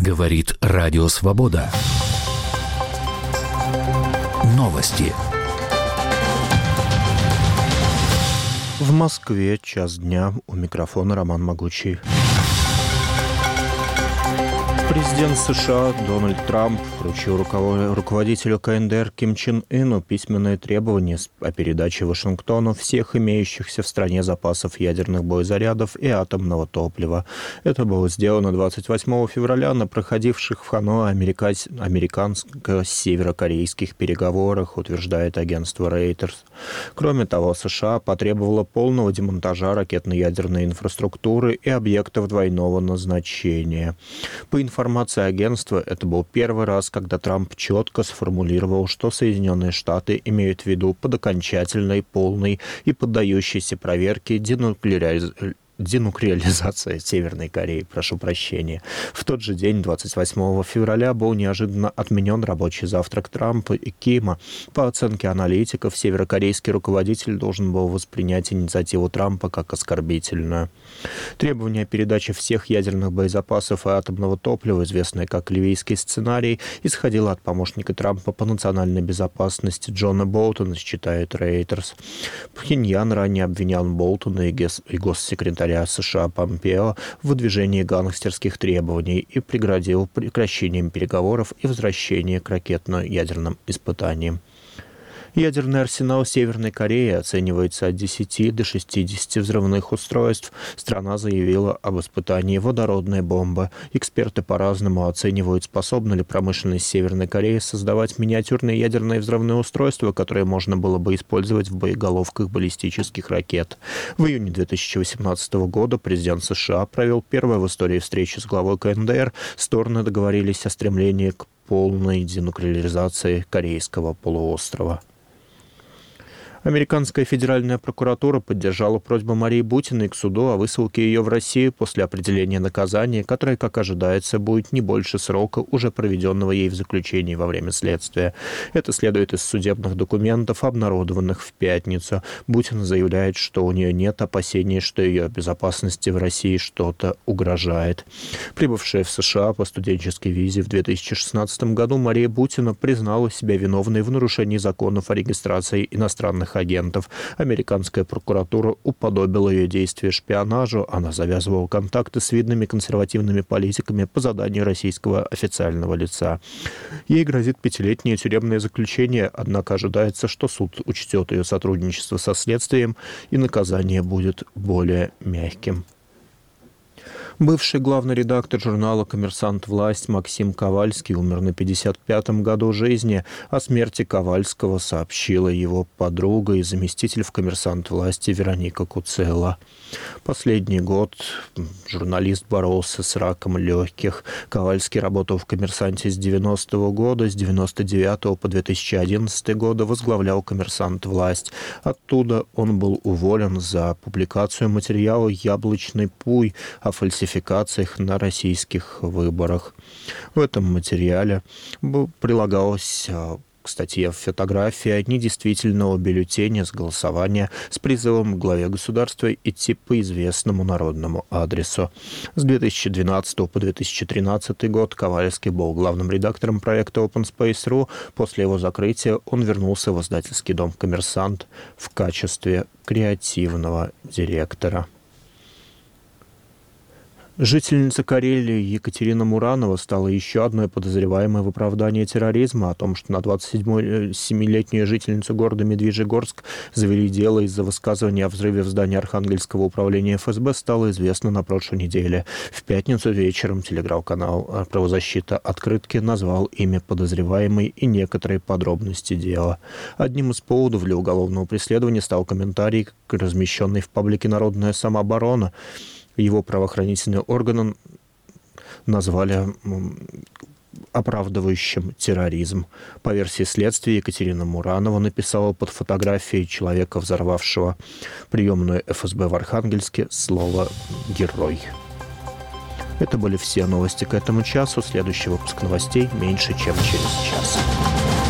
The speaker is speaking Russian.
Говорит Радио Свобода. Новости. В Москве час дня. У микрофона Роман Могучий. Президент США Дональд Трамп вручил руководителю КНДР Ким Чен Ыну письменные требования о передаче Вашингтону всех имеющихся в стране запасов ядерных боезарядов и атомного топлива. Это было сделано 28 февраля на проходивших в Ханой американско-северокорейских переговорах, утверждает агентство Reuters. Кроме того, США потребовала полного демонтажа ракетно-ядерной инфраструктуры и объектов двойного назначения. По информации агентства, это был первый раз, когда Трамп четко сформулировал, что Соединенные Штаты имеют в виду под окончательной, полной и поддающейся проверке денуклеаризация Северной Кореи, прошу прощения. В тот же день, 28 февраля, был неожиданно отменен рабочий завтрак Трампа и Кима. По оценке аналитиков, северокорейский руководитель должен был воспринять инициативу Трампа как оскорбительную. Требование о передаче всех ядерных боезапасов и атомного топлива, известное как ливийский сценарий, исходило от помощника Трампа по национальной безопасности Джона Болтона, считает Reuters. Пхеньян ранее обвинял Болтона и госсекретаря США Помпео в выдвижении гангстерских требований и пригрозил прекращением переговоров и возвращением к ракетно-ядерным испытаниям. Ядерный арсенал Северной Кореи оценивается от 10 до 60 взрывных устройств. Страна заявила об испытании водородной бомбы. Эксперты по-разному оценивают, способна ли промышленность Северной Кореи создавать миниатюрные ядерные взрывные устройства, которые можно было бы использовать в боеголовках баллистических ракет. В июне 2018 года президент США провел первую в истории встречу с главой КНДР. Стороны договорились о стремлении к полной денуклеаризации Корейского полуострова. Американская федеральная прокуратура поддержала просьбу Марии Бутиной к суду о высылке ее в Россию после определения наказания, которое, как ожидается, будет не больше срока, уже проведенного ей в заключении во время следствия. Это следует из судебных документов, обнародованных в пятницу. Бутина заявляет, что у нее нет опасений, что ее безопасности в России что-то угрожает. Прибывшая в США по студенческой визе в 2016 году, Мария Бутина признала себя виновной в нарушении законов о регистрации иностранных агентов. Американская прокуратура уподобила ее действия шпионажу. Она завязывала контакты с видными консервативными политиками по заданию российского официального лица. Ей грозит 5-летнее тюремное заключение, однако ожидается, что суд учтет ее сотрудничество со следствием и наказание будет более мягким. Бывший главный редактор журнала «Коммерсант. Власть» Максим Ковальский умер на 55-м году жизни. О смерти Ковальского сообщила его подруга и заместитель в «Коммерсант. Власти» Вероника Куцелла. Последний год журналист боролся с раком легких. Ковальский работал в «Коммерсанте» с 90-го года, с 99-го по 2011 год возглавлял «Коммерсант. Власть». Оттуда он был уволен за публикацию материала «Яблочный пуй» о фальсификациях на российских выборах. В этом материале прилагалась к статье фотография недействительного бюллетеня с голосования с призывом к главе государства идти по известному народному адресу. С 2012 по 2013 год Ковальский был главным редактором проекта OpenSpace.ru. После его закрытия он вернулся в издательский дом «Коммерсант» в качестве креативного директора. Жительница Карелии Екатерина Муранова стала еще одной подозреваемой в оправдании терроризма. О том, что на 27-летнюю жительницу города Медвежьегорск завели дело из-за высказывания о взрыве в здании Архангельского управления ФСБ, стало известно на прошлой неделе. В пятницу вечером телеграм-канал «Правозащита Открытки» назвал имя подозреваемой и некоторые подробности дела. Одним из поводов для уголовного преследования стал комментарий, размещенный в паблике «Народная самооборона». Его правоохранительные органы назвали оправдывающим терроризм. По версии следствия, Екатерина Муранова написала под фотографией человека, взорвавшего приемную ФСБ в Архангельске, слово «герой». Это были все новости к этому часу. Следующий выпуск новостей меньше, чем через час.